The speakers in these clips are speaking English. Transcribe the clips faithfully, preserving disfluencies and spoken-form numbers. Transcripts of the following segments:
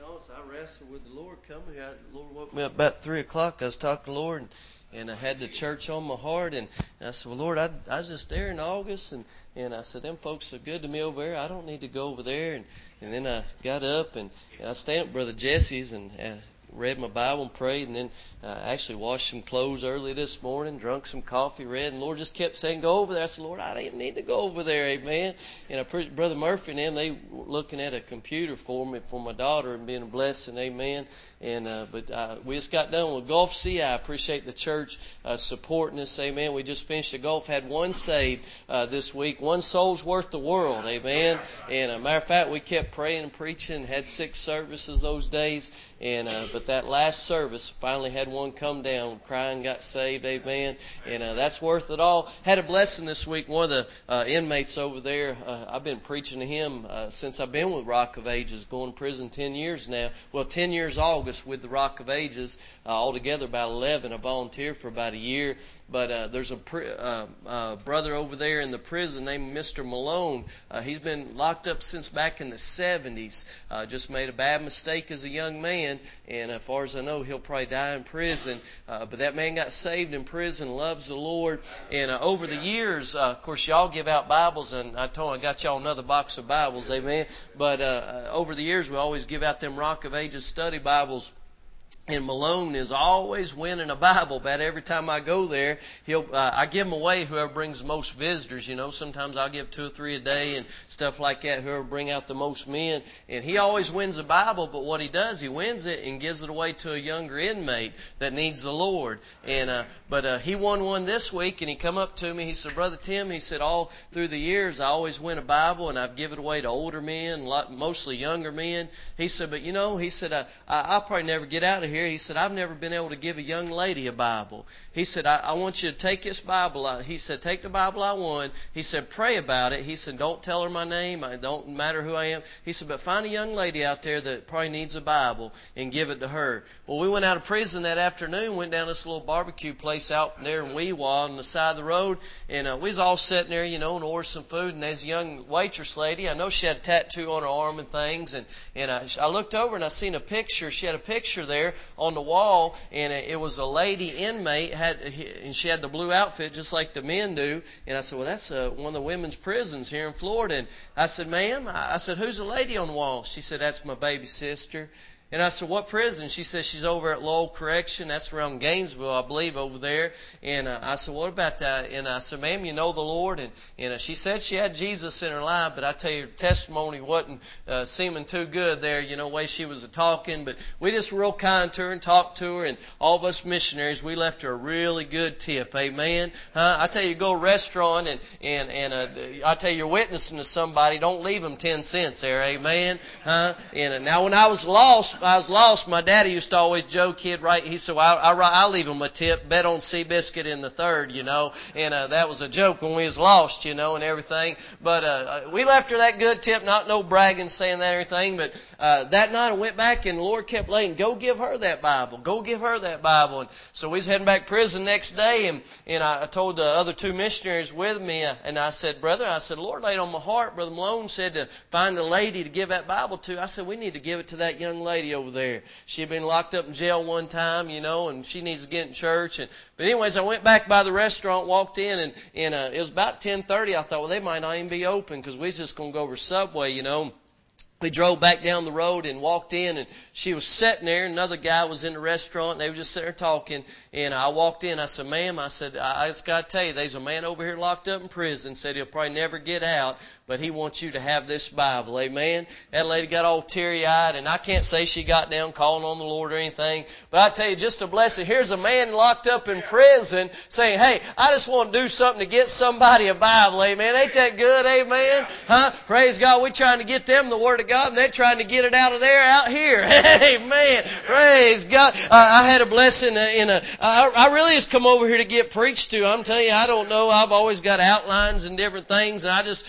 honest, I wrestled with the Lord coming here. The Lord woke me up about three o'clock. I was talking to the Lord, and, and I had the church on my heart. And, and I said, well, Lord, I, I was just there in August, and, and I said, them folks are good to me over there. I don't need to go over there. And, and then I got up, and, and I stayed at Brother Jesse's and uh, read my Bible and prayed, and then uh, actually washed some clothes early this morning, drunk some coffee, read, and the Lord just kept saying, go over there. I said, Lord, I didn't need to go over there, amen. And I pre- Brother Murphy and them, they were looking at a computer for me, for my daughter, and being a blessing, amen. And uh, but uh, we just got done with Gulf C. I appreciate the church uh, supporting us, amen. We just finished the Gulf, had one saved uh, this week. One soul's worth the world, amen. And a uh, matter of fact, we kept praying and preaching, had six services those days, and uh, but that last service finally had one come down, crying, got saved, amen. And uh, that's worth it all. Had a blessing this week. One of the uh, inmates over there, uh, I've been preaching to him uh, since I've been with Rock of Ages, going to prison ten years now. Well, ten years August with the Rock of Ages, uh, altogether about eleven. I volunteered for about a year. But uh, there's a pr- uh, uh, brother over there in the prison named Mister Malone. Uh, he's been locked up since back in the seventies. Uh, just made a bad mistake as a young man, and as far as I know, he'll probably die in prison. Uh, but that man got saved in prison, loves the Lord. And uh, over the years, uh, of course, y'all give out Bibles, and I told him I got y'all another box of Bibles, amen. But uh, over the years, we always give out them Rock of Ages study Bibles. And Malone is always winning a Bible. About every time I go there, he'll uh, I give them away. Whoever brings the most visitors, you know. Sometimes I'll give two or three a day and stuff like that. Whoever bring out the most men, and he always wins a Bible. But what he does, he wins it and gives it away to a younger inmate that needs the Lord. And uh, but uh, he won one this week, and he come up to me. He said, "Brother Tim," he said, "all through the years, I always win a Bible, and I've given it away to older men, mostly younger men." He said, "But you know," he said, I, "I'll probably never get out of here." He said, "I've never been able to give a young lady a Bible." He said, I, I want you to take this Bible out. He said, "Take the Bible I won." He said, "Pray about it." He said, "Don't tell her my name. It don't matter who I am." He said, "But find a young lady out there that probably needs a Bible and give it to her." Well, we went out of prison that afternoon, went down to this little barbecue place out there in Weewa on the side of the road, and uh, we was all sitting there, you know, and ordered some food, and there's a young waitress lady. I know she had a tattoo on her arm and things, and, and I, I looked over and I seen a picture. She had a picture there on the wall, and it was a lady inmate, had and she had the blue outfit just like the men do. And I said, "Well, that's uh, one of the women's prisons here in Florida." And I said, "Ma'am," I said, "who's the lady on the wall?" She said, "That's my baby sister." And I said, "What prison?" She said, "She's over at Lowell Correction. That's around Gainesville, I believe, over there." And uh, I said, "What about that?" And I said, "Ma'am, you know the Lord?" And, and uh, she said she had Jesus in her life, but I tell you, her testimony wasn't uh, seeming too good there, you know, the way she was talking. But we just were real kind to her and talked to her, and all of us missionaries, we left her a really good tip. Amen. Huh? I tell you, go to a restaurant, and, and, and uh, I tell you, you're witnessing to somebody, don't leave them ten cents there. Amen. Huh? And uh, now when I was lost, I was lost. My daddy used to always joke. He'd write. He said, "Well, I, I, I'll leave him a tip. Bet on Seabiscuit in the third," you know. And uh, that was a joke when we was lost, you know, and everything. But uh, we left her that good tip. Not no bragging, saying that or anything. But uh, that night I went back, and the Lord kept laying, "Go give her that Bible. Go give her that Bible." And so we was heading back to prison next day, and and I, I told the other two missionaries with me, uh, and I said, "Brother," I said, "Lord laid on my heart." Brother Malone said to find a lady to give that Bible to. I said, "We need to give it to that young lady over there. She had been locked up in jail one time, you know, and she needs to get in church." And but anyways, I went back by the restaurant, walked in, and, and uh, it was about ten thirty. I thought, well, they might not even be open because we was just going to go over Subway, you know. We drove back down the road and walked in, and she was sitting there. Another guy was in the restaurant, and they were just sitting there talking. And I walked in. I said, "Ma'am," I said, "I just got to tell you, there's a man over here locked up in prison. Said he'll probably never get out, but he wants you to have this Bible." Amen. That lady got all teary-eyed, and I can't say she got down calling on the Lord or anything. But I tell you, just a blessing. Here's a man locked up in prison saying, "Hey, I just want to do something to get somebody a Bible." Amen. Ain't that good? Amen. Huh? Praise God. We're trying to get them the Word of God, and they're trying to get it out of there, out here. Amen. Praise God. Uh, I had a blessing in a, I, I really just come over here to get preached to. I'm telling you, I don't know. I've always got outlines and different things, and I just uh,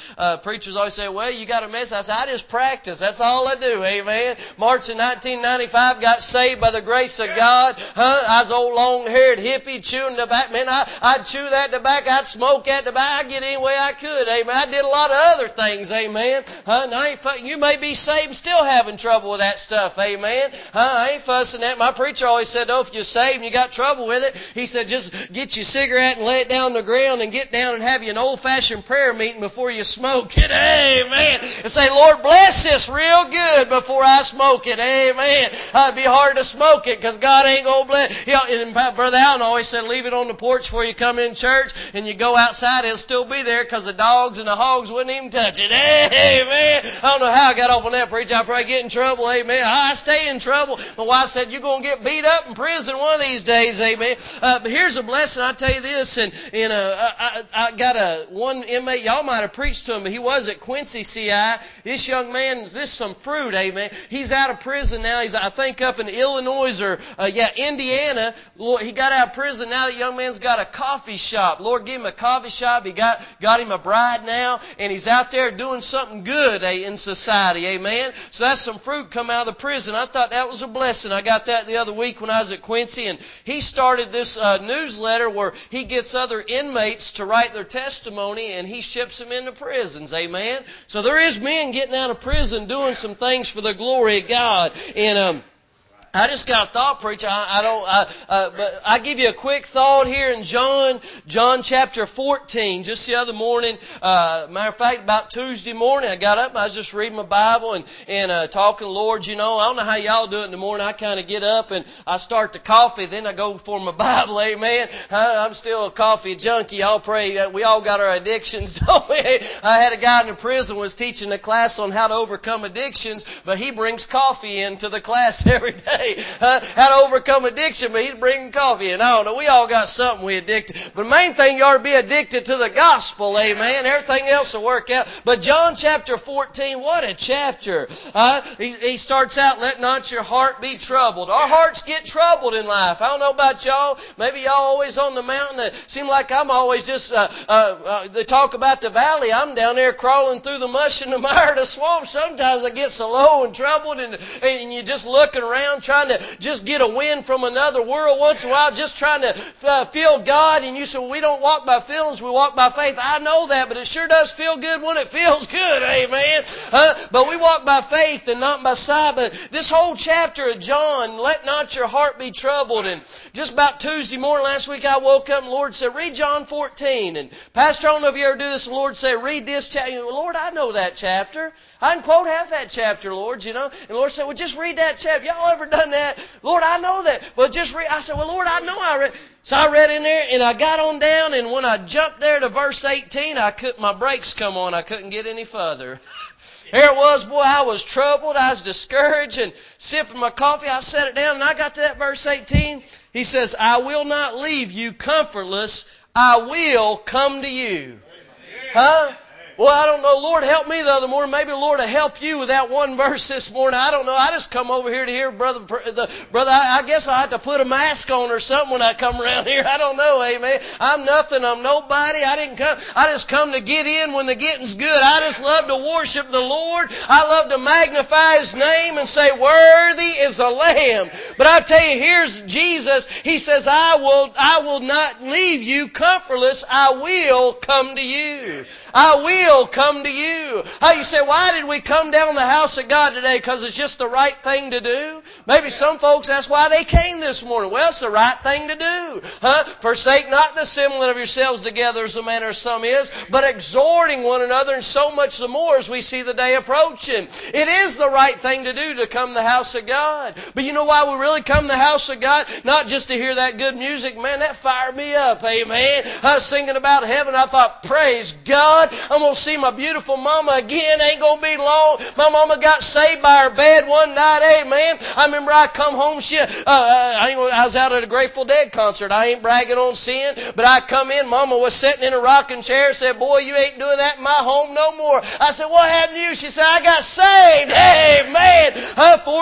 preachers always say, well, you got a message. I said, I just practice. That's all I do. Amen. March of nineteen ninety-five, got saved by the grace of God. Huh? I was old long-haired hippie chewing tobacco. Man, I, I'd chew that tobacco. I'd smoke that tobacco. I'd get any way I could. Amen. I did a lot of other things. Amen. Huh? And I ain't fu- you may be saved and still having trouble with that stuff. Amen. Huh? I ain't fussing at. My preacher always said, oh, if you're saved and you got trouble with it, he said, just get your cigarette and lay it down on the ground and get down and have you an old-fashioned prayer meeting before you smoke it. Amen. And say, Lord, bless this real good before I smoke it. Amen. Uh, it'd be hard to smoke it because God ain't going to bless. You know, and Brother Allen always said, leave it on the porch before you come in church, and you go outside, it'll still be there because the dogs and the hogs wouldn't even touch it. Amen. I don't know how I got off on that, preacher. I probably get in trouble. Amen. I stay in trouble. My wife said, you're going to get beat up in prison one of these days. Amen. Uh, but here's a blessing. I tell you this, and, and uh, I, I got a one inmate, y'all might have preached to him, but he was at Quincy C I. This young man, this is some fruit, amen. He's out of prison now. He's, I think, up in Illinois or, uh, yeah, Indiana. Lord, he got out of prison. Now the young man's got a coffee shop. Lord gave him a coffee shop. He got, got him a bride now, and he's out there doing something good eh, in society, amen. So that's some fruit come out of the prison. I thought that was a blessing. I got that the other week when I was at Quincy, and he started this uh, newsletter where he gets other inmates to write their testimony, and he ships them into prisons, amen. So there is men getting out of prison doing some things for the glory of God. And um I just got a thought, preacher. I, I don't, I, uh, but I give you a quick thought here in John, John chapter fourteen. Just the other morning, uh, matter of fact, about Tuesday morning, I got up and I was just reading my Bible and, and, uh, talking to the Lord. You know, I don't know how y'all do it in the morning. I kind of get up and I start the coffee, then I go for my Bible, amen. Uh, I'm still a coffee junkie. I'll pray that we all got our addictions, don't we? I had a guy in the prison was teaching a class on how to overcome addictions, but he brings coffee into the class every day. Uh, how to overcome addiction, but he's bringing coffee. And I don't know, we all got something we addicted. But the main thing, you ought to be addicted to the gospel, amen. Everything else will work out. But John chapter fourteen, what a chapter. Uh, he, he starts out, let not your heart be troubled. Our hearts get troubled in life. I don't know about y'all. Maybe y'all always on the mountain. It seems like I'm always just, uh, uh, uh, they talk about the valley. I'm down there crawling through the mush and the mire of the swamp. Sometimes I get so low and troubled, and, and you're just looking around trying to just get a wind from another world once in a while, just trying to uh, feel God. And you say, well, we don't walk by feelings, we walk by faith. I know that, but it sure does feel good when it feels good, amen. Uh, but we walk by faith and not by sight. But this whole chapter of John, let not your heart be troubled. And just about Tuesday morning last week, I woke up and the Lord said, read John fourteen. And Pastor, I don't know if you ever do this, and the Lord said, read this chapter. You know, Lord, I know that chapter. I can quote half that chapter, Lord, you know. And the Lord said, well, just read that chapter. Y'all ever done that? Lord, I know that. Well, just read. I said, well, Lord, I know I read. So I read in there, and I got on down, and when I jumped there to verse eighteen, I could, my brakes come on. I couldn't get any further. Here it was, boy, I was troubled. I was discouraged, and sipping my coffee, I set it down, and I got to that verse eighteen. He says, I will not leave you comfortless. I will come to you. Huh? Well, I don't know. Lord, help me the other morning. Maybe the Lord will help you with that one verse this morning. I don't know. I just come over here to hear brother. The, brother, I, I guess I have to put a mask on or something when I come around here. I don't know. Amen. I'm nothing. I'm nobody. I didn't come. I just come to get in when the getting's good. I just love to worship the Lord. I love to magnify His name and say, worthy is the Lamb. But I tell you, here's Jesus. He says, I will, I will not leave you comfortless. I will come to you. I will come to you. How you say, why did we come down the house of God today? Because it's just the right thing to do? Maybe some folks, that's why they came this morning. Well, it's the right thing to do. Huh? Forsake not the assembling of yourselves together as the manner of some is, but exhorting one another, and so much the more as we see the day approaching. It is the right thing to do to come to the house of God. But you know why we really come to the house of God? Not just to hear that good music. Man, that fired me up. Amen. I was singing about heaven. I thought, praise God. I'm going to see my beautiful mama again. Ain't going to be long. My mama got saved by her bed one night. Amen. I remember I come home. She, uh, I, ain't, I was out at a Grateful Dead concert. I ain't bragging on sin, but I come in. Mama was sitting in a rocking chair. Said, boy, you ain't doing that in my home no more. I said, what happened to you? She said, I got saved. Amen. Uh, four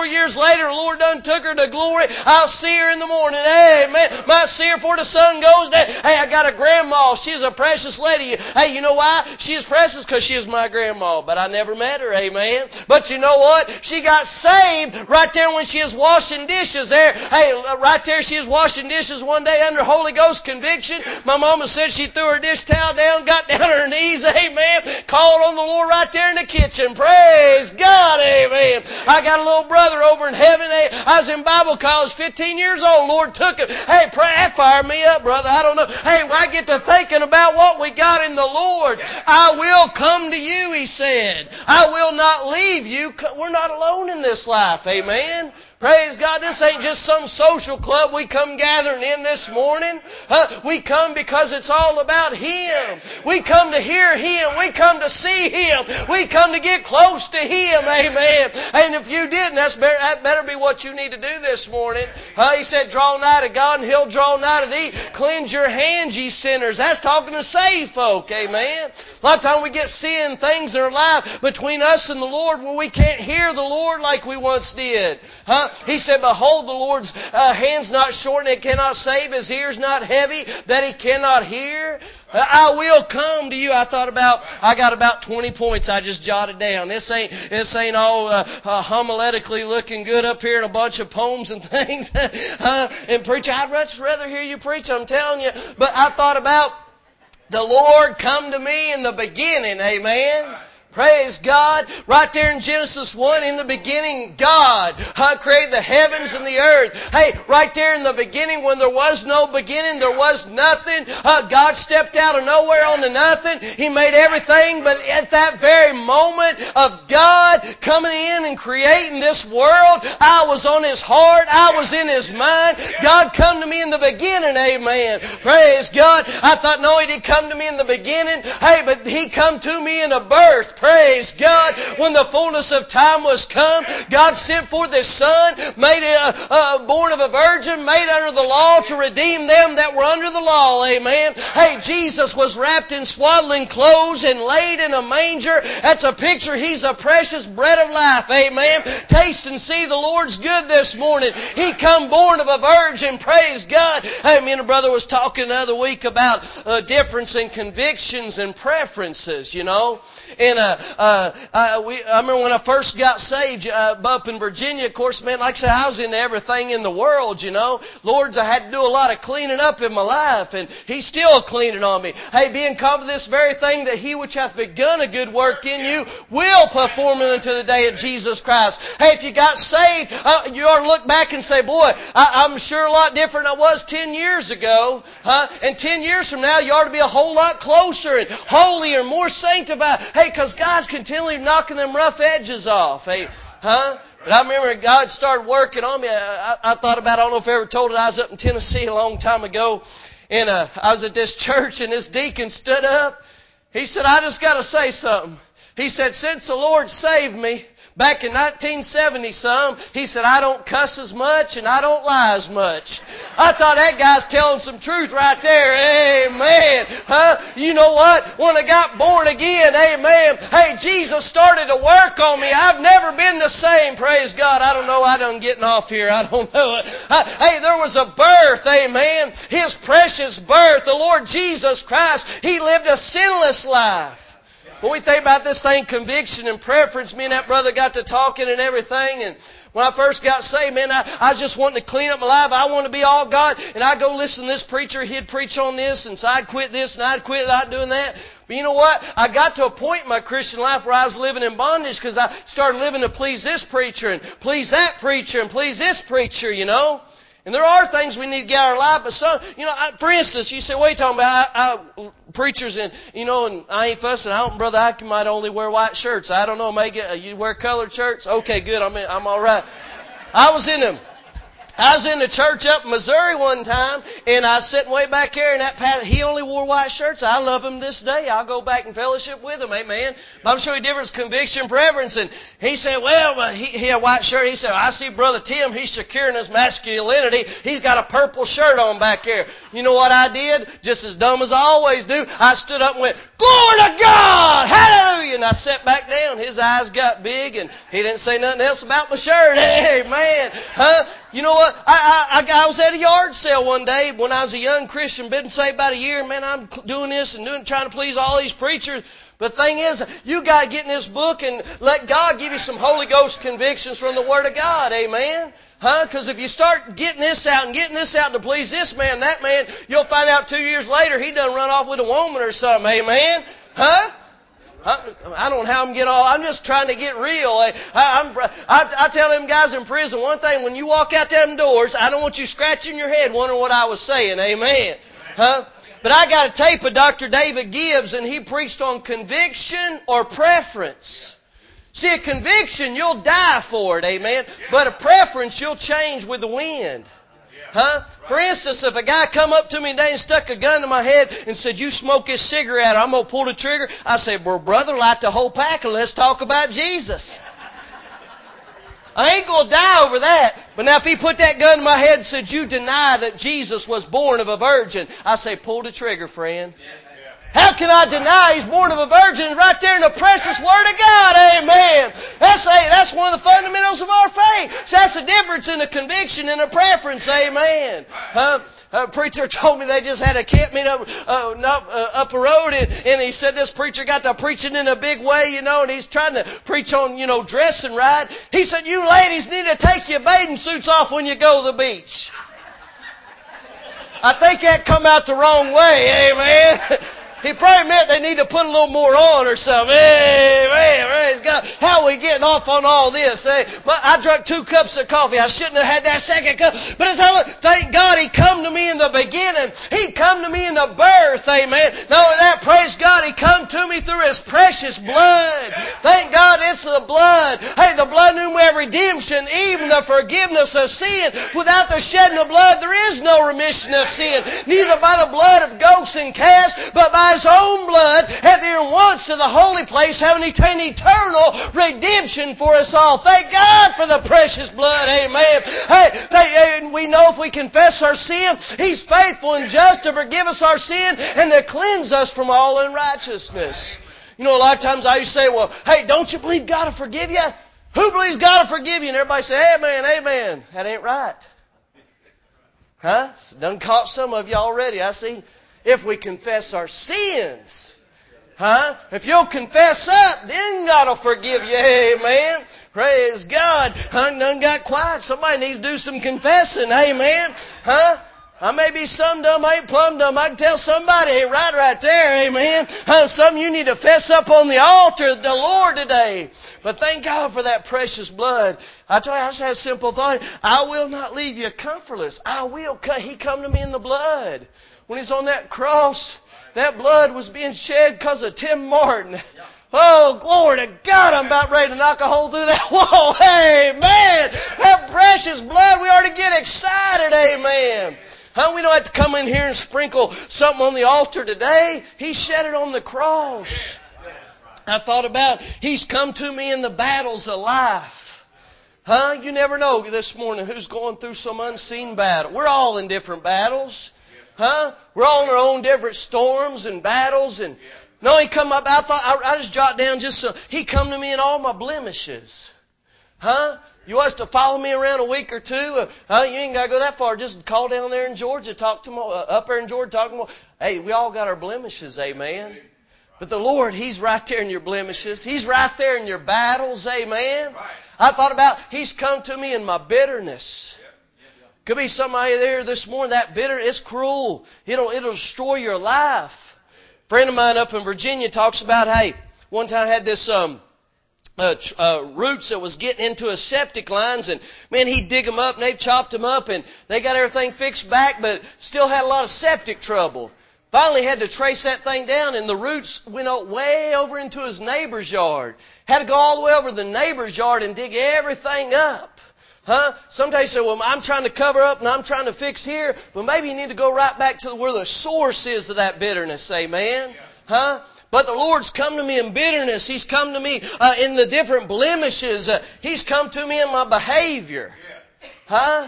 four years later, the Lord done took her to glory. I'll see her in the morning. Amen. Might see her before the sun goes down. Hey, I got a grandma. She's a precious lady. Hey, you know why? She is precious because she is my grandma. But I never met her. Amen. But you know what? She got saved right there when she was washing dishes there. Hey, right there she was washing dishes one day under Holy Ghost conviction. My mama said she threw her dish towel down, got down on her knees. Amen. Called on the Lord right there in the kitchen. Praise God. Amen. I got a little brother over in heaven. I was in Bible college, fifteen years old. Lord took him. Hey, pray, that fired me up, brother. I don't know. Hey, I get to thinking about what we got in the Lord. I will come to you, He said. I will not leave you. We're not alone in this life. Amen. Praise God. This ain't just some social club we come gathering in this morning. Uh, we come because it's all about Him. We come to hear Him. We come to see Him. We come to get close to Him. Amen. And if you didn't, that's better, that better be what you need to do this morning. Uh, he said, draw nigh to God and He'll draw nigh to thee. Cleanse your hands, ye sinners. That's talking to saved folk. Amen. A lot of times we get seeing things in our life between us and the Lord where we can't hear the Lord like we once did. Huh? He said, behold, the Lord's uh, hand's not short and it cannot save, His ear's not heavy that He cannot hear. I will come to you. I thought about, I got about twenty points I just jotted down. This ain't, this ain't all uh, uh, homiletically looking good up here in a bunch of poems and things. uh, and preach, I'd much rather hear you preach, I'm telling you. But I thought about the Lord come to me in the beginning. Amen. Praise God. Right there in Genesis one, in the beginning, God uh, created the heavens and the earth. Hey, right there in the beginning, when there was no beginning, there was nothing. Uh, God stepped out of nowhere onto nothing. He made everything. But at that very moment of God coming in and creating this world, I was on His heart. I was in His mind. God come to me in the beginning. Amen. Praise God. I thought, no, He didn't come to me in the beginning. Hey, but He come to me in a birth. Praise God. When the fullness of time was come, God sent forth His Son, made it, uh, born of a virgin, made under the law to redeem them that were under the law. Amen. Hey, Jesus was wrapped in swaddling clothes and laid in a manger. That's a picture. He's a precious bread of life. Amen. Taste and see the Lord's good this morning. He come born of a virgin. Praise God. Hey, me and a brother was talking the other week about a difference in convictions and preferences, you know. And uh, uh, uh, we, I remember when I first got saved uh, up in Virginia, of course, man, like I said, I was into everything in the world, you know. Lord, I had to do a lot of cleaning up in my life, and He's still cleaning on me. Hey, being confident of this very thing, that He which hath begun a good work in you will perform it unto the day of Jesus Christ. Hey, if you got saved, uh, you ought to look back and say, boy, I, I'm sure a lot different than I was ten years ago. Huh? And ten years from now, you ought to be a whole lot closer and holier and more sanctified. Hey, because God's continually knocking them rough edges off. Hey, huh? But I remember God started working on me. I, I, I thought about, I don't know if I ever told it, I was up in Tennessee a long time ago. And uh, I was at this church and this deacon stood up. He said, I just got to say something. He said, since the Lord saved me, back in nineteen seventy some, he said, I don't cuss as much and I don't lie as much. I thought that guy's telling some truth right there. Amen. Huh? You know what? When I got born again, amen. Hey, Jesus started to work on me. I've never been the same. Praise God. I don't know. I done getting off here. I don't know. Hey, there was a birth. Amen. His precious birth. The Lord Jesus Christ. He lived a sinless life. When we think about this thing, conviction and preference, me and that brother got to talking and everything. And when I first got saved, man, I, I was just wanting to clean up my life. I wanted to be all God. And I'd go listen to this preacher. He'd preach on this. And so I'd quit this and I'd quit not doing that. But you know what? I got to a point in my Christian life where I was living in bondage because I started living to please this preacher and please that preacher and please this preacher, you know. And there are things we need to get out of our life, but some, you know, I, for instance, you say, what are you talking about? I, I, preachers and, you know, and I ain't fussing. I don't, Brother Ike might only wear white shirts. I don't know, make it, you wear colored shirts? Okay, good, I'm in, I'm alright. I was in them. I was in the church up in Missouri one time, and I was sitting way back there, and that pastor, he only wore white shirts. I love him this day. I'll go back and fellowship with him, amen. But I'm showing you the difference, conviction, preference. And he said, well, he, he had a white shirt. He said, I see Brother Tim, he's securing his masculinity. He's got a purple shirt on back there. You know what I did? Just as dumb as I always do, I stood up and went, glory to God! Hallelujah! And I sat back down. His eyes got big, and he didn't say nothing else about my shirt. Hey, man. Huh? You know what? I, I, I was at a yard sale one day when I was a young Christian, been saved about a year, and man, I'm doing this and doing, trying to please all these preachers. But the thing is, you got to get in this book and let God give you some Holy Ghost convictions from the Word of God. Amen? Huh? Because if you start getting this out and getting this out to please this man, that man, you'll find out two years later he done run off with a woman or something. Amen? Huh? I don't know how I'm getting all. I'm just trying to get real. I, I'm, I, I tell them guys in prison one thing: when you walk out them doors, I don't want you scratching your head wondering what I was saying. Amen. Huh? But I got a tape of Doctor David Gibbs, and he preached on conviction or preference. See, a conviction, you'll die for it, amen. But a preference, you'll change with the wind. Huh? For instance, if a guy come up to me today and stuck a gun to my head and said, you smoke this cigarette, I'm going to pull the trigger, I say, well, brother, light the whole pack and let's talk about Jesus. I ain't going to die over that. But now if he put that gun to my head and said, you deny that Jesus was born of a virgin, I say, pull the trigger, friend. How can I deny He's born of a virgin right there in the precious Word of God? Amen. That's a, that's one of the fundamentals of our faith. So that's the difference in a conviction and a preference. Amen. Uh, a preacher told me they just had a camp meet up, uh, up, uh, up a road, and, and he said this preacher got to preaching in a big way, you know, and he's trying to preach on, you know, dressing right. He said, you ladies need to take your bathing suits off when you go to the beach. I think that come out the wrong way. Amen. He probably meant they need to put a little more on or something. Hey, man, praise God. How are we getting off on all this? Hey, but I drank two cups of coffee. I shouldn't have had that second cup. But it's all, thank God He come to me in the beginning. He come to me in the birth. Amen. Not only that, praise God, He come to me through His precious blood. Thank God it's the blood. Hey, the blood knew my redemption, even the forgiveness of sin. Without the shedding of blood, there is no remission of sin. Neither by the blood of goats and calves, but by His own blood hath entered once to the holy place, having attained eternal redemption for us all. Thank God for the precious blood. Amen. Hey, they, we know if we confess our sin, He's faithful and just to forgive us our sin and to cleanse us from all unrighteousness. You know, a lot of times I used to say, well, hey, don't you believe God will forgive you? Who believes God will forgive you? And everybody say, amen, amen. That ain't right. Huh? Done caught some of you already, I see. If we confess our sins. Huh? If you'll confess up, then God will forgive you. Amen. Praise God. Huh? None got quiet. Somebody needs to do some confessing. Amen. Huh? I may be some dumb, I ain't plumb dumb. I can tell somebody ain't right right there. Amen. Huh? Some of you need to fess up on the altar of the Lord today. But thank God for that precious blood. I tell you, I just have a simple thought. I will not leave you comfortless. I will. He come to me in the blood. When He's on that cross, that blood was being shed because of Tim Martin. Oh, glory to God, I'm about ready to knock a hole through that wall. Amen. That precious blood, we ought to get excited. Amen. Huh? We don't have to come in here and sprinkle something on the altar today. He shed it on the cross. I thought about, He's come to me in the battles of life. Huh? You never know this morning who's going through some unseen battle. We're all in different battles. Huh? We're all in our own different storms and battles. And no, He come up. I thought I, I just jot down just so He come to me in all my blemishes. Huh? You want us to follow me around a week or two? Uh, huh? You ain't got to go that far. Just call down there in Georgia, talk to them, uh, up there in Georgia, talk to them. Hey, we all got our blemishes, amen. But the Lord, He's right there in your blemishes. He's right there in your battles, amen. I thought about He's come to me in my bitterness. Could be somebody there this morning, that bitter, it's cruel. It'll, it'll destroy your life. A friend of mine up in Virginia talks about, hey, one time I had this, um, uh, uh, roots that was getting into his septic lines, and man, he'd dig them up and they chopped them up and they got everything fixed back, but still had a lot of septic trouble. Finally had to trace that thing down, and the roots went out way over into his neighbor's yard. Had to go all the way over the neighbor's yard and dig everything up. Huh? Sometimes you say, well, I'm trying to cover up and I'm trying to fix here. But maybe you need to go right back to where the source is of that bitterness. Amen? Huh? But the Lord's come to me in bitterness. He's come to me uh, in the different blemishes. Uh, He's come to me in my behavior. Huh?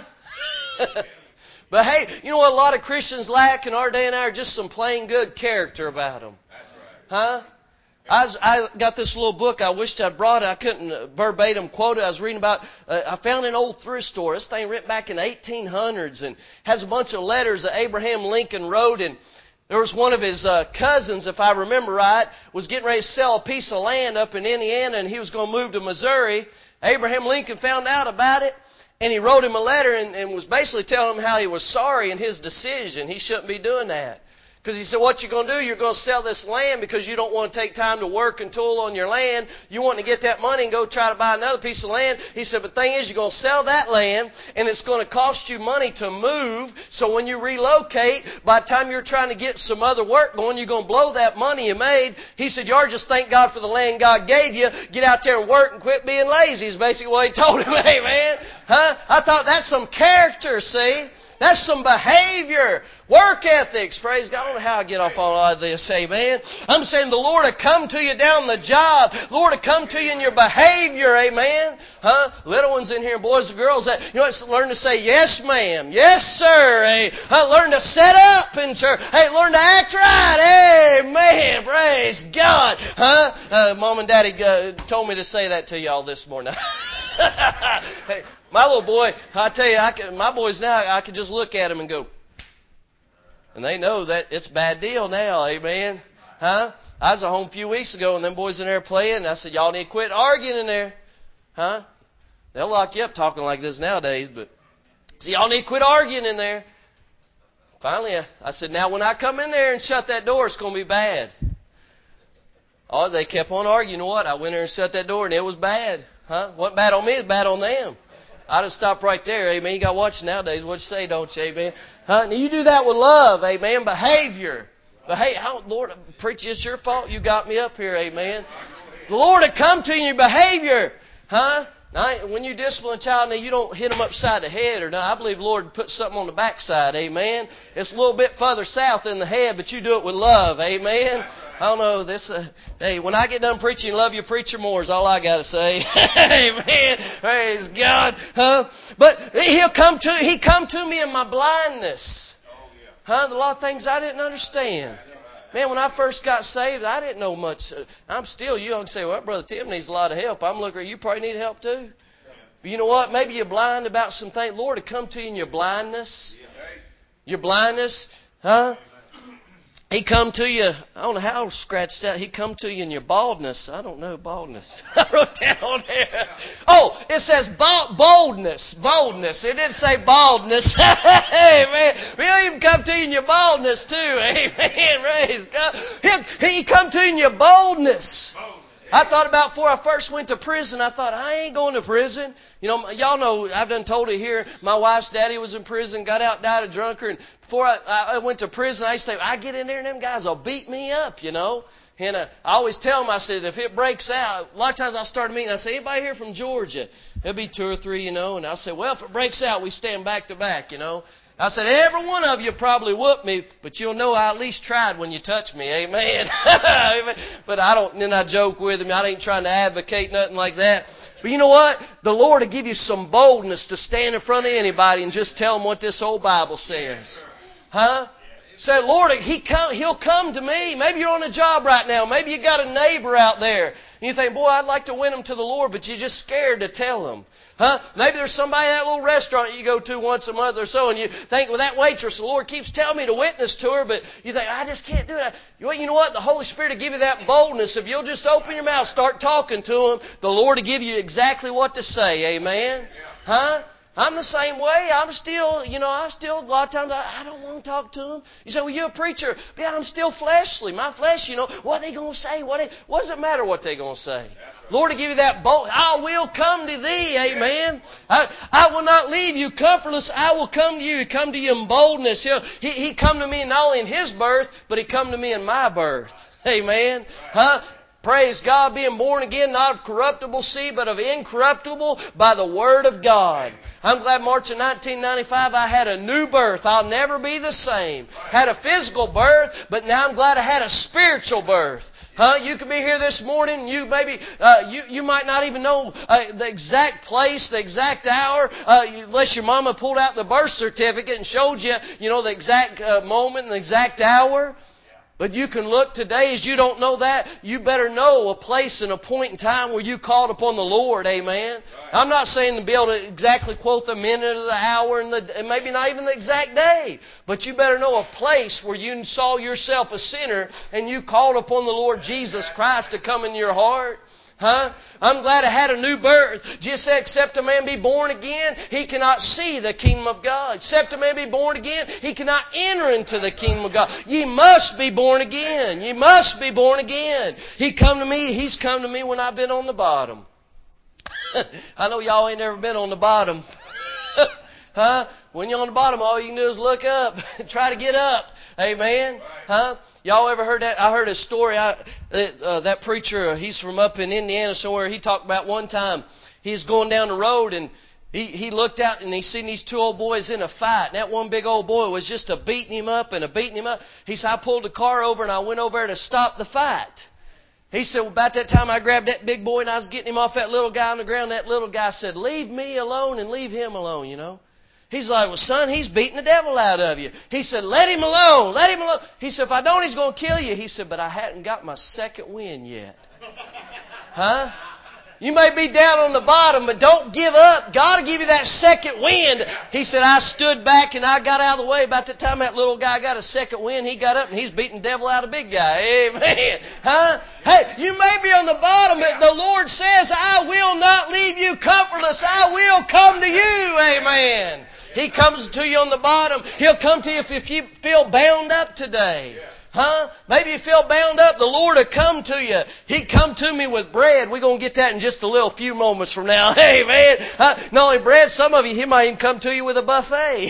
Behavior. You know what a lot of Christians lack in our day and hour? Just some plain good character about them. Huh? I, was, I got this little book. I wished I'd brought it. I couldn't verbatim quote it. I was reading about, uh, I found an old thrift store. This thing written back in the eighteen hundreds and has a bunch of letters that Abraham Lincoln wrote. And there was one of his uh, cousins, if I remember right, was getting ready to sell a piece of land up in Indiana and he was going to move to Missouri. Abraham Lincoln found out about it and he wrote him a letter and, and was basically telling him how he was sorry in his decision. He shouldn't be doing that. Because he said, what you're going to do, you're going to sell this land because you don't want to take time to work and toil on your land. You want to get that money and go try to buy another piece of land. He said, but the thing is, you're going to sell that land and it's going to cost you money to move. So when you relocate, by the time you're trying to get some other work going, you're going to blow that money you made. He said, you ought to just thank God for the land God gave you. Get out there and work and quit being lazy is basically what he told him. Hey, man. Huh? I thought that's some character, see? That's some behavior. Work ethics. Praise God. I don't know how I get off all of this. Amen. I'm saying the Lord will come to you down the job. The Lord will come to you in your behavior. Amen. Huh? Little ones in here, boys and girls, that, you know, it's learn to say, yes, ma'am. Yes, sir. Hey, uh, learn to set up in church. Hey, learn to act right. Amen. Praise God. Huh? Uh, Mom and Daddy uh, told me to say that to y'all this morning. Hey, my little boy, I tell you, I can, my boys now, I can just look at them and go, and they know that it's a bad deal now, amen? Huh? I was at home a few weeks ago, and them boys in there playing, and I said, y'all need to quit arguing in there. Huh? They'll lock you up talking like this nowadays, but, see, y'all need to quit arguing in there. Finally, I said, now when I come in there and shut that door, it's going to be bad. Oh, they kept on arguing. You know what? I went there and shut that door, and it was bad. Huh? Wasn't bad on me, it was bad on them. I just stopped right there, amen. You got to watch nowadays what you say, don't you, amen? Huh? Now you do that with love, amen. Behavior. But hey, how, Lord, preach, it's your fault you got me up here, amen. The Lord will come to you in your behavior. Huh? Now, when you discipline a child, now you don't hit them upside the head. Or no, I believe the Lord put something on the backside, amen. It's a little bit further south than the head, but you do it with love, amen. I don't know, this, uh, hey, when I get done preaching, love your preacher more is all I got to say. Amen. Praise God. Huh? But he'll come to, he come to me in my blindness. Huh? A lot of things I didn't understand. Man, when I first got saved, I didn't know much. I'm still, you can say, well, Brother Tim needs a lot of help. I'm looking at you, probably need help too. But you know what? Maybe you're blind about some things. Lord, to come to you in your blindness. Your blindness. Huh? He come to you, I don't know how scratched out. He come to you in your baldness. I don't know, baldness. I wrote that on there. Oh, it says boldness, boldness. It didn't say baldness. Amen. He'll even come to you in your baldness too. Amen. Praise God. He'll, he come to you in your boldness. I thought about before I first went to prison, I thought, I ain't going to prison. You know, y'all know, I've done told it here, my wife's daddy was in prison, got out, died a drunkard. And before I, I went to prison, I used to think, I get in there and them guys will beat me up, you know. And uh, I always tell them, I said, if it breaks out, a lot of times I'll start a meeting, I say, anybody here from Georgia? There'll be two or three, you know. And I'll say, well, if it breaks out, we stand back to back, you know. I said, every one of you probably whooped me, but you'll know I at least tried when you touch me. Amen. But I don't, then I joke with him. I ain't trying to advocate nothing like that. But you know what? The Lord will give you some boldness to stand in front of anybody and just tell them what this old Bible says. Huh? Say, Lord, he come, He'll come to me. Maybe you're on a job right now. Maybe you got a neighbor out there. And you think, boy, I'd like to win them to the Lord, but you're just scared to tell them. Huh? Maybe there's somebody at that little restaurant you go to once a month or so, and you think, well, that waitress, the Lord keeps telling me to witness to her, but you think, I just can't do it. You know what? The Holy Spirit will give you that boldness. If you'll just open your mouth, start talking to them, the Lord will give you exactly what to say. Amen? Huh? I'm the same way. I'm still, you know, I still, a lot of times, I, I don't want to talk to them. You say, well, you're a preacher. Yeah, I'm still fleshly. My flesh, you know, what are they going to say? What, they, what does it matter what they're going to say? Lord, to give you that bold, I will come to thee, amen. I, I will not leave you comfortless. I will come to you. He come to you in boldness. He'll, he, he come to me not only in His birth, but He come to me in my birth. Amen. Huh? Praise God, being born again, not of corruptible seed, but of incorruptible by the Word of God. I'm glad March of nineteen ninety-five I had a new birth. I'll never be the same. Had a physical birth, but now I'm glad I had a spiritual birth. Huh? You could be here this morning. You maybe uh, you you might not even know uh, the exact place, the exact hour, uh, unless your mama pulled out the birth certificate and showed you, you know, the exact uh, moment and the exact hour. But you can look today, as you don't know that, you better know a place and a point in time where you called upon the Lord, amen? Right. I'm not saying to be able to exactly quote the minute or the hour and, the, and maybe not even the exact day, but you better know a place where you saw yourself a sinner and you called upon the Lord Jesus Christ to come into your heart. Huh? I'm glad I had a new birth. Jesus said, except a man be born again, he cannot see the kingdom of God. Except a man be born again, he cannot enter into the kingdom of God. Ye must be born again. Ye must be born again. He come to me, He's come to me when I've been on the bottom. I know y'all ain't never been on the bottom. Huh? When you're on the bottom, all you can do is look up and try to get up. Amen? Huh? Y'all ever heard that? I heard a story. I, uh, that preacher, he's from up in Indiana somewhere. He talked about one time he was going down the road and he, he looked out and he seen these two old boys in a fight. And that one big old boy was just a beating him up and a beating him up. He said, I pulled the car over and I went over there to stop the fight. He said, well, about that time I grabbed that big boy and I was getting him off that little guy on the ground. That little guy said, leave me alone and leave him alone, you know. He's like, well, son, he's beating the devil out of you. He said, let him alone, let him alone. He said, if I don't, he's going to kill you. He said, but I hadn't got my second win yet. Huh? You may be down on the bottom, but don't give up. God will give you that second wind. He said, I stood back and I got out of the way. About the time that little guy got a second wind, he got up and he's beating the devil out of the big guy. Amen. Huh? Hey, you may be on the bottom, but the Lord says, I will not leave you comfortless. I will come to you. Amen. He comes to you on the bottom. He'll come to you if you feel bound up today. Huh? Maybe you feel bound up. The Lord will come to you. He come to me with bread. We're going to get that in just a little few moments from now. Hey, man. Huh? Not only bread, some of you, He might even come to you with a buffet.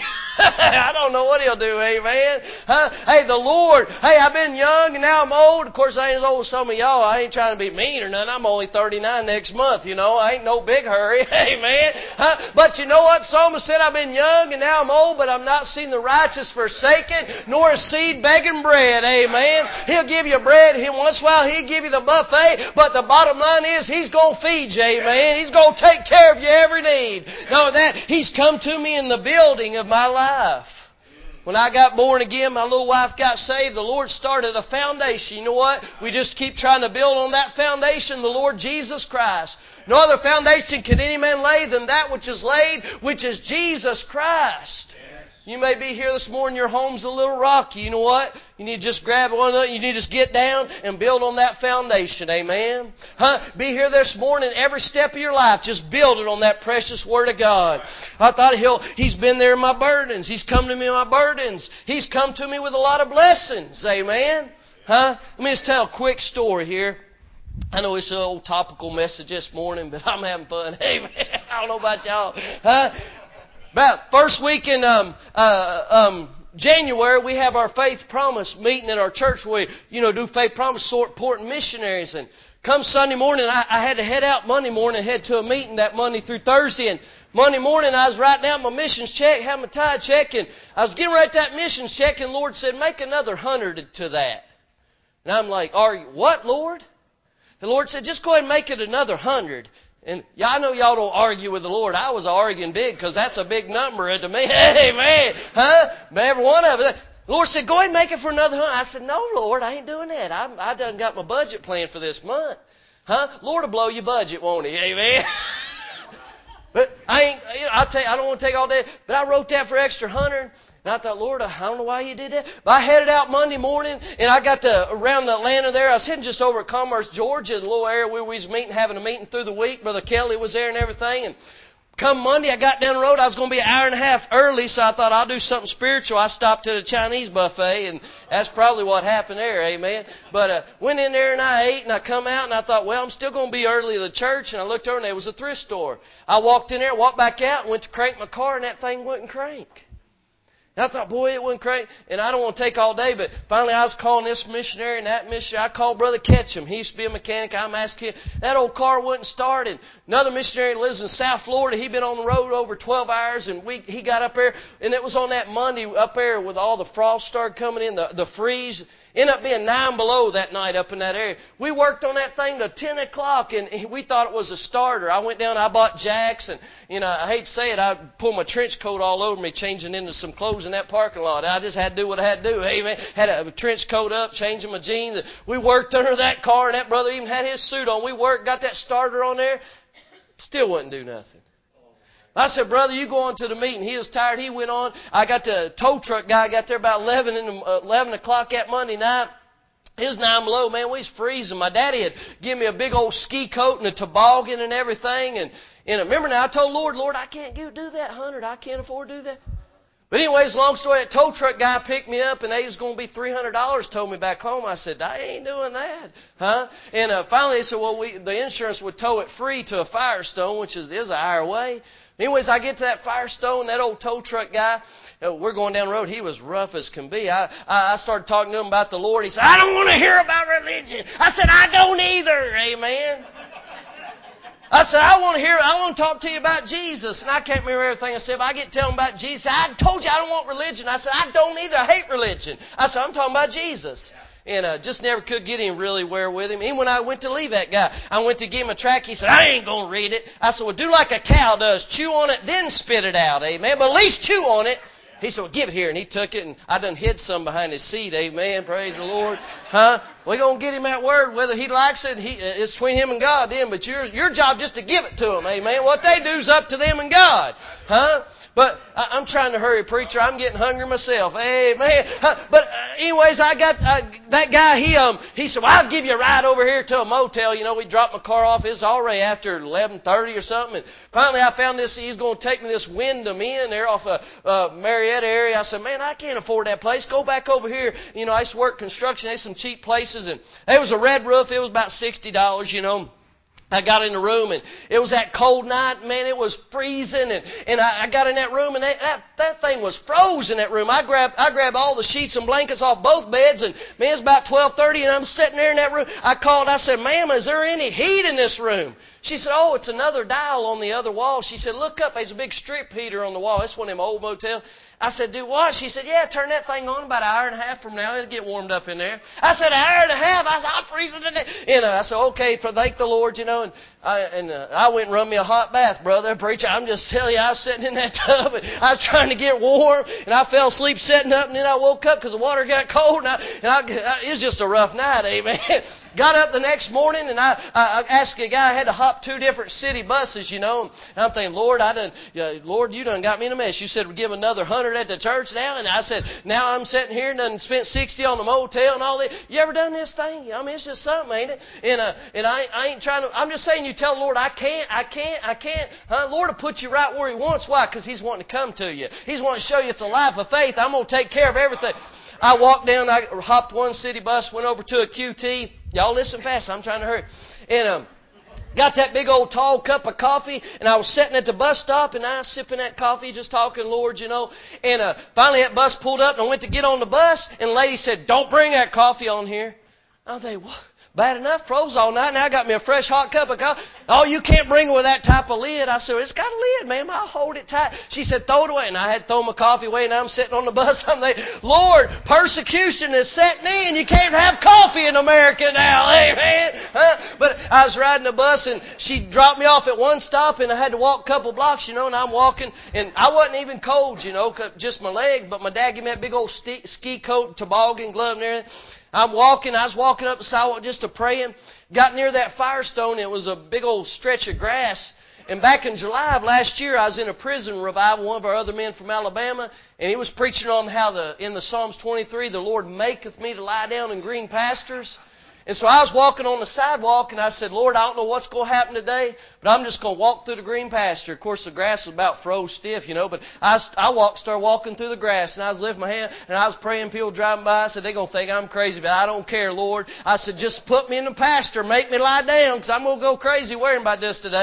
I don't know what He'll do. Amen. Huh? Hey, the Lord. Hey, I've been young and now I'm old. Of course, I ain't as old as some of y'all. I ain't trying to be mean or nothing. I'm only thirty-nine next month. You know, I ain't no big hurry. Amen. Huh? But you know what? Psalmist said, I've been young and now I'm old, but I've not seen the righteous forsaken, nor a seed begging bread. Amen. He'll give you bread. He, once in a while, He'll give you the buffet. But the bottom line is, He's going to feed you. Amen. He's going to take care of your every need. Know that He's come to me in the building of my life. When I got born again, my little wife got saved. The Lord started a foundation. You know what? We just keep trying to build on that foundation, the Lord Jesus Christ. No other foundation can any man lay than that which is laid, which is Jesus Christ. You may be here this morning, your home's a little rocky. You know what? You need to just grab one of it. You need to just get down and build on that foundation. Amen? Huh? Be here this morning, every step of your life, just build it on that precious Word of God. I thought he'll, He's been there in my burdens. He's come to me in my burdens. He's come to me with a lot of blessings. Amen? Huh? Let me just tell a quick story here. I know it's an old topical message this morning, but I'm having fun. Amen. I don't know about y'all. Huh? About first week in um, uh, um, January, we have our Faith Promise meeting at our church. We, you know, do Faith Promise, sort important missionaries. And come Sunday morning, I, I had to head out Monday morning, head to a meeting that Monday through Thursday. And Monday morning, I was writing out my missions check, had my tithe check, and I was getting right to that missions check, and the Lord said, make another hundred to that. And I'm like, are you, what, Lord? The Lord said, just go ahead and make it another hundred. And yeah, I know y'all don't argue with the Lord. I was arguing big because that's a big number to me. Hey, man. Huh? But every one of it. The Lord said, go ahead and make it for another hundred. I said, no, Lord, I ain't doing that. I, I done got my budget plan for this month. Huh? Lord will blow your budget, won't He? Amen. But I ain't, you know, I'll tell you, I don't want to take all day. But I wrote that for extra hundred. And I thought, Lord, I don't know why you did that. But I headed out Monday morning, and I got to around Atlanta there. I was heading just over at Commerce, Georgia, the little area where we was meeting, having a meeting through the week. Brother Kelly was there and everything. And come Monday, I got down the road. I was going to be an hour and a half early, so I thought I'll do something spiritual. I stopped at a Chinese buffet, and that's probably what happened there, amen. But uh, went in there, and I ate, and I come out, and I thought, well, I'm still going to be early to the church. And I looked over, and there was a thrift store. I walked in there, walked back out, and went to crank my car, and that thing wouldn't crank. And I thought, boy, it went crazy. And I don't want to take all day, but finally I was calling this missionary and that missionary. I called Brother Ketchum. He used to be a mechanic. I'm asking him. That old car wouldn't start. And another missionary lives in South Florida. He'd been on the road over twelve hours. And we he got up there. And it was on that Monday up there with all the frost started coming in, the, the freeze. Ended up being nine below that night up in that area. We worked on that thing till ten o'clock, and we thought it was a starter. I went down, I bought jacks, and, you know, I hate to say it, I pulled my trench coat all over me, changing into some clothes in that parking lot. I just had to do what I had to do. Hey, man, had a trench coat up, changing my jeans. We worked under that car, and that brother even had his suit on. We worked, got that starter on there. Still wouldn't do nothing. I said, brother, you go on to the meeting. He was tired. He went on. I got the tow truck guy. Got there about eleven in the, uh, eleven o'clock that Monday night. It was nine below. Man, we was freezing. My daddy had given me a big old ski coat and a toboggan and everything. And, and remember now, I told Lord, Lord, I can't do that, hundred. I can't afford to do that. But anyways, long story, that tow truck guy picked me up, and they was going to be three hundred dollars, told me back home. I said, I ain't doing that. Huh? And uh, finally they said, well, we, the insurance would tow it free to a Firestone, which is, is a higher way. Anyways, I get to that Firestone, that old tow truck guy, you know, we're going down the road. He was rough as can be. I, I, I started talking to him about the Lord. He said, I don't want to hear about religion. I said, I don't either. Amen. I said, I want to hear, I want to talk to you about Jesus. And I can't remember everything I said, but I get to tell him about Jesus. I told you I don't want religion. I said, I don't either. I hate religion. I said, I'm talking about Jesus. And uh, just never could get him really where with him. Even when I went to leave that guy, I went to give him a tract. He said, I ain't going to read it. I said, well, do like a cow does. Chew on it, then spit it out. Amen. But at least chew on it. He said, well, give it here. And he took it, and I done hid some behind his seat. Amen. Praise the Lord. Huh? We're going to get him that word. Whether he likes it, he, it's between him and God then. But your, your job just to give it to him. Amen. What they do is up to them and God. Huh? But I, I'm trying to hurry, preacher. I'm getting hungry myself. Amen. Huh? But uh, anyways, I got uh, that guy. He um he said, well, I'll give you a ride over here to a motel. You know, we dropped my car off. It's already after eleven thirty or something. And finally, I found this. He's going to take me to this Wyndham Inn there off of uh, Marietta area. I said, man, I can't afford that place. Go back over here. You know, I used to work construction. There's some cheap places, and there was a red roof. It was about sixty dollars. You know. I got in the room, and it was that cold night, man, it was freezing, and, and I, I got in that room, and that, that, that thing was frozen in that room. I grabbed, I grabbed all the sheets and blankets off both beds, and man, it's about twelve thirty, and I'm sitting there in that room. I called, I said, ma'am, is there any heat in this room? She said, oh, it's another dial on the other wall. She said, look up, there's a big strip heater on the wall. It's one of them old motels. I said, do what? She said, yeah, turn that thing on about an hour and a half from now. It'll get warmed up in there. I said, an hour and a half? I said, I'm freezing to death. You know, I said, okay, thank the Lord, you know. And I, and uh, I went and run me a hot bath, brother. Preacher, I'm just telling you, I was sitting in that tub, and I was trying to get warm, and I fell asleep sitting up, and then I woke up because the water got cold, and, I, and I, I, it was just a rough night, amen. Got up the next morning, and I, I asked a guy, I had to hop two different city buses, you know. And I'm thinking, Lord, I done, uh, Lord, you done got me in a mess. You said we'd give another hundred at the church now, and I said, now I'm sitting here and done spent sixty on the motel and all that. You ever done this thing? I mean, it's just something, ain't it? And uh, and I, I ain't trying to. I'm just saying, you tell the Lord, I can't, I can't, I can't. Huh? Lord will put you right where He wants. Why? Because He's wanting to come to you. He's wanting to show you it's a life of faith. I'm going to take care of everything. I walked down, I hopped one city bus, went over to a Q T. Y'all listen fast. I'm trying to hurry. And um, got that big old tall cup of coffee, and I was sitting at the bus stop, and I was sipping that coffee, just talking, Lord, you know. And uh, finally that bus pulled up, and I went to get on the bus, and the lady said, don't bring that coffee on here. I think, what? Bad enough, froze all night. Now I got me a fresh hot cup of coffee. Oh, you can't bring it with that type of lid. I said, it's got a lid, ma'am. I'll hold it tight. She said, throw it away. And I had to throw my coffee away, and I'm sitting on the bus. I'm thinking, Lord, persecution is setting in. You can't have coffee in America now. Amen. Huh? But I was riding the bus, and she dropped me off at one stop, and I had to walk a couple blocks, you know, and I'm walking, and I wasn't even cold, you know, just my leg, but my dad gave me that big old ski coat, toboggan, glove, and everything. I'm walking, I was walking up the sidewalk just to praying. Got near that Firestone, it was a big old stretch of grass. And back in July of last year, I was in a prison revival, one of our other men from Alabama, and he was preaching on how the in the Psalms twenty-three, the Lord maketh me to lie down in green pastures. And so I was walking on the sidewalk, and I said, Lord, I don't know what's going to happen today, but I'm just going to walk through the green pasture. Of course, the grass was about froze stiff, you know, but I, I walked, started walking through the grass, and I was lifting my hand, and I was praying. People driving by, I said, they're going to think I'm crazy, but I don't care, Lord. I said, just put me in the pasture, make me lie down, because I'm going to go crazy worrying about this today.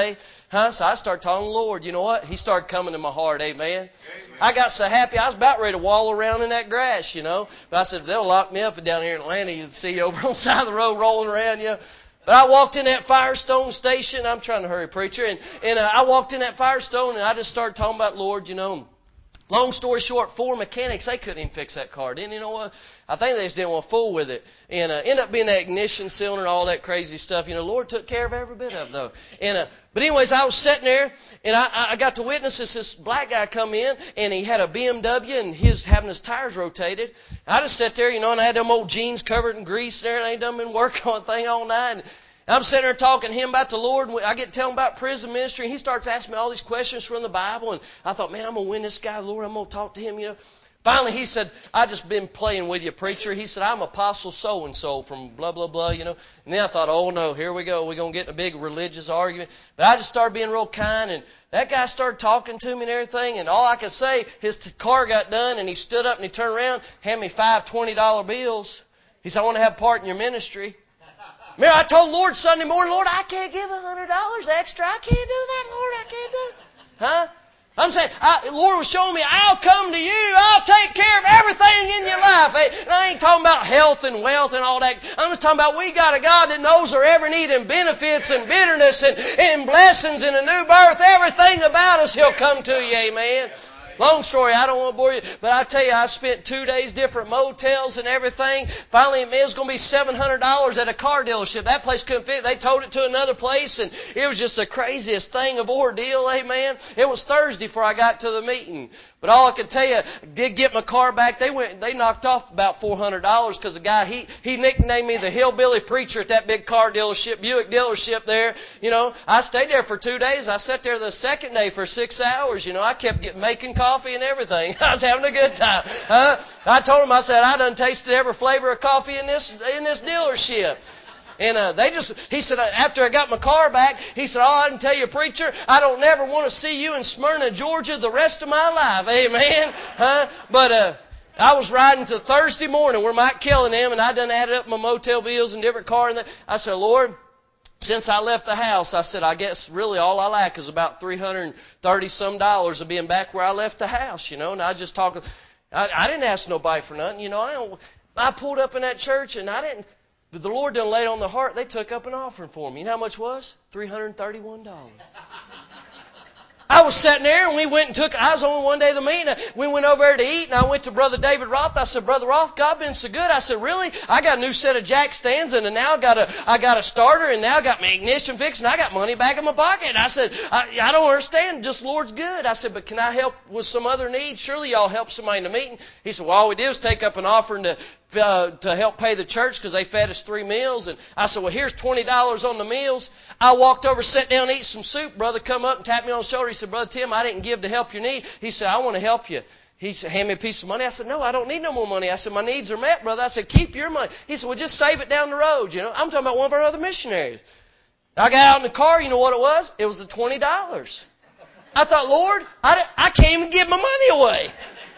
Huh? So I started telling the Lord, you know what? He started coming to my heart, amen. Amen. I got so happy, I was about ready to wallow around in that grass, you know. But I said, if they'll lock me up down here in Atlanta, you'd see you over on the side of the road rolling around, you know. But I walked in that Firestone station. I'm trying to hurry, preacher. And, and uh, I walked in that Firestone, and I just started talking about, Lord, you know. Long story short, four mechanics, they couldn't even fix that car. Didn't you know what? I think they just didn't want to fool with it. And uh, ended up being that ignition cylinder and all that crazy stuff. You know, the Lord took care of every bit of it, though. And, uh, but anyways, I was sitting there, and I, I got to witness this, this black guy come in, and he had a B M W, and he was having his tires rotated. I just sat there, you know, and I had them old jeans covered in grease there, and I ain't done been working on the thing all night. And I'm sitting there talking to him about the Lord, and I get to tell him about prison ministry, and he starts asking me all these questions from the Bible, and I thought, man, I'm going to win this guy, Lord, I'm going to talk to him, you know. Finally, he said, I just been playing with you, preacher. He said, I'm Apostle so-and-so from blah, blah, blah, you know. And then I thought, oh, no, here we go. We're going to get in a big religious argument. But I just started being real kind, and that guy started talking to me and everything, and all I could say, his car got done, and he stood up and he turned around, handed me five twenty dollar bills. He said, I want to have part in your ministry. Man, I told the Lord Sunday morning, Lord, I can't give a hundred dollars extra. I can't do that, Lord. I can't do it. Huh? I'm saying, I, the Lord was showing me, I'll come to you. I'll take care of everything in your life. And I ain't talking about health and wealth and all that. I'm just talking about we got a God that knows our every need and benefits and bitterness and, and blessings and a new birth. Everything about us, He'll come to you. Amen. Long story, I don't want to bore you, but I tell you, I spent two days, different motels and everything. Finally, it was going to be seven hundred dollars at a car dealership. That place couldn't fit. They towed it to another place, and it was just the craziest thing of ordeal, amen. It was Thursday before I got to the meeting. But all I could tell you, I did get my car back. They went, they knocked off about four hundred dollars because the guy, he, he nicknamed me the hillbilly preacher at that big car dealership, Buick dealership there. You know, I stayed there for two days. I sat there the second day for six hours. You know, I kept getting, making coffee and everything. I was having a good time. Huh? I told him, I said, I done tasted every flavor of coffee in this, in this dealership. And uh, they just, he said, after I got my car back, he said, oh, I can tell you, preacher, I don't never want to see you in Smyrna, Georgia the rest of my life. Amen. Huh? But uh, I was riding to Thursday morning where Mike Kelly and them, and I done added up my motel bills and different car. And I said, Lord, since I left the house, I said, I guess really all I lack is about three hundred thirty some dollars of being back where I left the house, you know. And I just talking, I, I didn't ask nobody for nothing, you know. I don't, I pulled up in that church and I didn't, but the Lord done laid on the heart. They took up an offering for me. You know how much it was? three hundred thirty-one dollars. I was sitting there and we went and took, I was on one day of the meeting. We went over there to eat and I went to Brother David Roth. I said, Brother Roth, God been so good. I said, really? I got a new set of jack stands and now I got a, I got a starter and now I got my ignition fixed and I got money back in my pocket. And I said, I, I don't understand. Just Lord's good. I said, but can I help with some other needs? Surely y'all help somebody in the meeting. He said, well, all we did was take up an offering to, uh, to help pay the church because they fed us three meals. And I said, well, here's twenty dollars on the meals. I walked over, sat down, eat some soup. Brother come up and tapped me on the shoulder. He said, Brother Tim, I didn't give to help your need. He said, I want to help you. He said, hand me a piece of money. I said, no, I don't need no more money. I said, my needs are met, brother. I said, keep your money. He said, well, just save it down the road. You know, I'm talking about one of our other missionaries. I got out in the car. You know what it was? It was the twenty dollars. I thought, Lord, I, I can't even give my money away.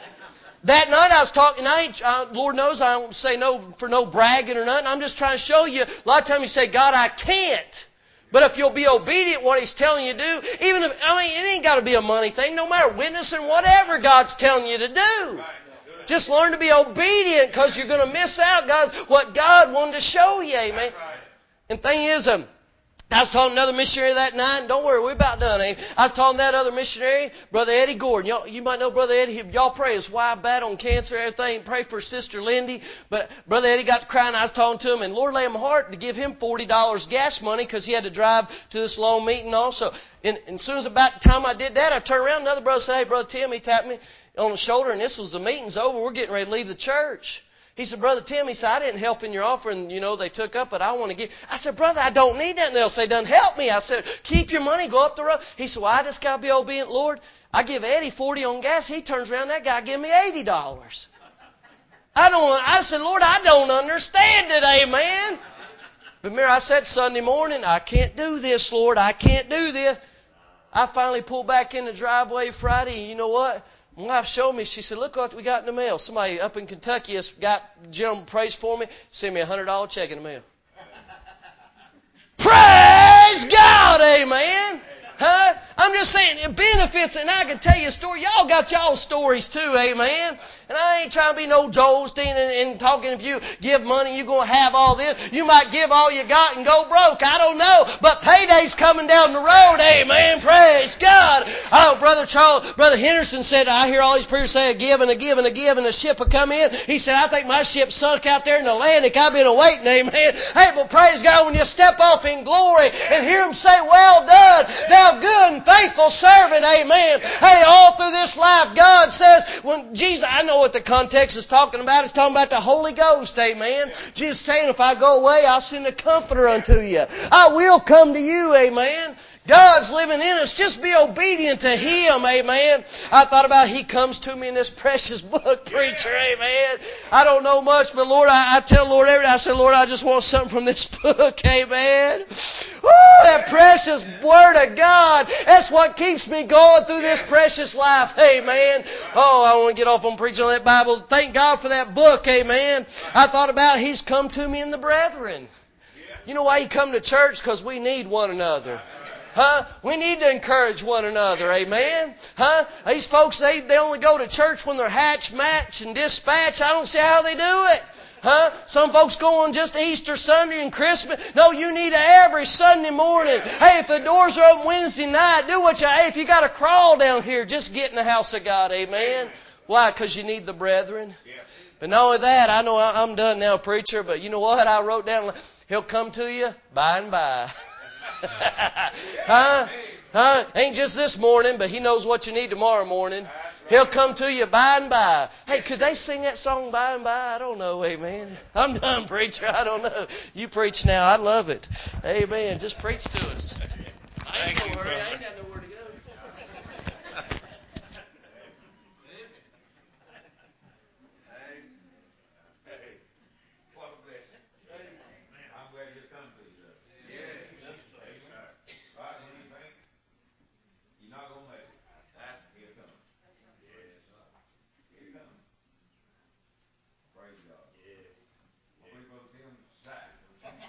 That night I was talking, I ain't, uh, Lord knows I don't say no for no bragging or nothing. I'm just trying to show you. A lot of times you say, God, I can't. But if you'll be obedient what He's telling you to do, even if, I mean, it ain't got to be a money thing, no matter witnessing whatever God's telling you to do. Just learn to be obedient because you're going to miss out, guys, what God wanted to show you, amen. And thing is, um, I was talking to another missionary that night, and don't worry, we're about done. Eh? I was talking to that other missionary, Brother Eddie Gordon. Y'all, you might know Brother Eddie. Y'all pray his wife battle on cancer and everything. Pray for Sister Lindy. But Brother Eddie got to crying. I was talking to him, and Lord laid in my heart to give him forty dollars gas money because he had to drive to this long meeting also. And, and as soon as about the time I did that, I turned around, another brother said, hey, Brother Tim, he tapped me on the shoulder, and this was the meeting's over. We're getting ready to leave the church. He said, Brother Tim, he said, I didn't help in your offering, you know, they took up, but I want to give. I said, Brother, I don't need nothing else. They done help me. I said, keep your money, go up the road. He said, well, I just got to be obedient, Lord. I give Eddie forty on gas. He turns around, that guy give me eighty dollars. I don't, I said, Lord, I don't understand it, amen. But remember, I said Sunday morning, I can't do this, Lord. I can't do this. I finally pulled back in the driveway Friday, and you know what? My wife showed me, she said, look what we got in the mail. Somebody up in Kentucky has got, gentleman prays for me, send me a one hundred dollars check in the mail. Praise God, amen. Huh? I'm just saying, it benefits, and I can tell you a story. Y'all got y'all stories too, amen? And I ain't trying to be no Joel Osteen and, and talking if you give money, you're going to have all this. You might give all you got and go broke. I don't know. But payday's coming down the road, amen? Praise God. Oh, Brother Charles, Brother Henderson said, I hear all these preachers say a give and a give and a give, and a ship will come in. He said, I think my ship sunk out there in the Atlantic. I've been awaiting, amen? Hey, but praise God, when you step off in glory and hear Him say, well done, thou good and faithful servant, amen. Hey, all through this life, God says, when Jesus, I know what the context is talking about. It's talking about the Holy Ghost, amen. Jesus saying, if I go away, I'll send a comforter unto you. I will come to you, amen. God's living in us. Just be obedient to Him, amen. I thought about He comes to me in this precious book, preacher, amen. I don't know much, but Lord, I, I tell Lord every day, I say, Lord, I just want something from this book, amen. Woo, that precious Word of God. That's what keeps me going through this precious life, amen. Oh, I want to get off on preaching on that Bible. Thank God for that book, amen. I thought about He's come to me in the brethren. You know why He come to church? Because we need one another. Huh? We need to encourage one another. Amen? Huh? These folks, they, they only go to church when they're hatch, match, and dispatch. I don't see how they do it. Huh? Some folks go on just Easter Sunday and Christmas. No, you need it every Sunday morning. Hey, if the doors are open Wednesday night, do what you, hey, if you got to crawl down here, just get in the house of God. Amen? Why? Because you need the brethren. But not only that, I know I'm done now, preacher, but you know what? I wrote down, He'll come to you by and by. Huh? Huh? Ain't just this morning, but He knows what you need tomorrow morning. He'll come to you by and by. Hey, could they sing that song by and by? I don't know, amen. I'm done, preacher. I don't know. You preach now. I love it. Amen. Just preach to us. I ain't no hurry. I ain't got nowhere to go. What a blessing. I'm glad you come to you. Yeah. Right when you think you're not going to make it, He'll come. Yes. He'll come. Praise God. Yeah. I believe Brother Tim excited, don't you?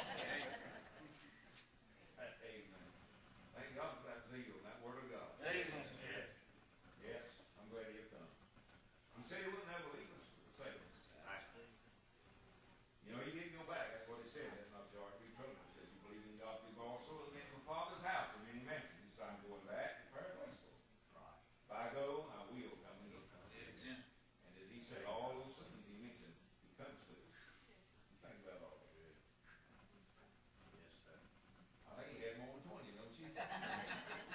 Amen. Thank God for that zeal and that Word of God. Amen. Yes. Yes. I'm glad He'll come. He said He wouldn't ever leave us or forsake us. You know, He didn't go back. That's what He said. That's not your heart be troubled. He said, you believe in God, believe also in the Father's house. And many mansions. He said, I'm going back to prepare a place for you. Right. If I go, I will come and He'll come. Amen. And as He said, all those things He mentioned, He comes to us. You think about all that. Yes, sir. I think He had more than twenty, don't you? Amen.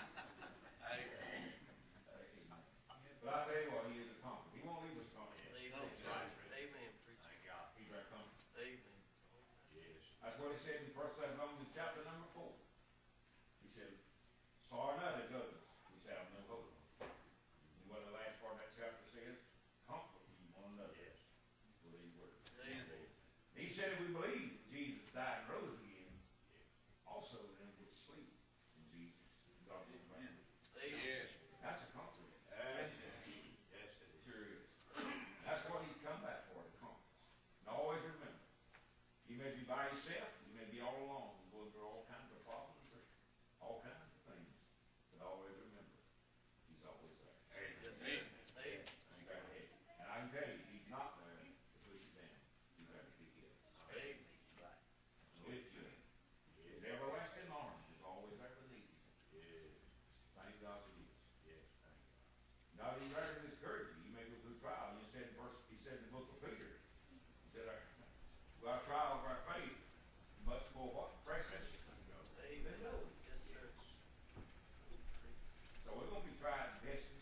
But I tell you what, He is a comfort. He won't leave us comforted. Amen. Amen. Thank God. He's our comfort. Amen. Yes. That's what He said in First Thessalonians chapter number four. He said, sorry not at others which have no hope. And what the last part of that chapter says, comfort ye one another. Yes. With these words. Amen. He said, if we believe Jesus died and rose again, also then would sleep in Jesus. God will come back. Yes. That's a comfort. Yes, it sure is. That's what He's come back for, to comfort us. And always remember, you may be by yourself, you may be all alone, going through all kinds of problems or all kinds of things. But always remember, He's always there. Amen. Amen. He's there to help you. And I can tell you, He's not there to push you down. He's there to pick you up. Amen. And lift you up. His everlasting arms is always there beneath you. Yes. Thank God for this. Yes, thank God. Not even there to discourage you. You may go through trial. You said in verse, He said in the book of Peter, He said, our, our trial of our faith, much more what? Precious than gold. Yes, sir. So we're going to be tried and tested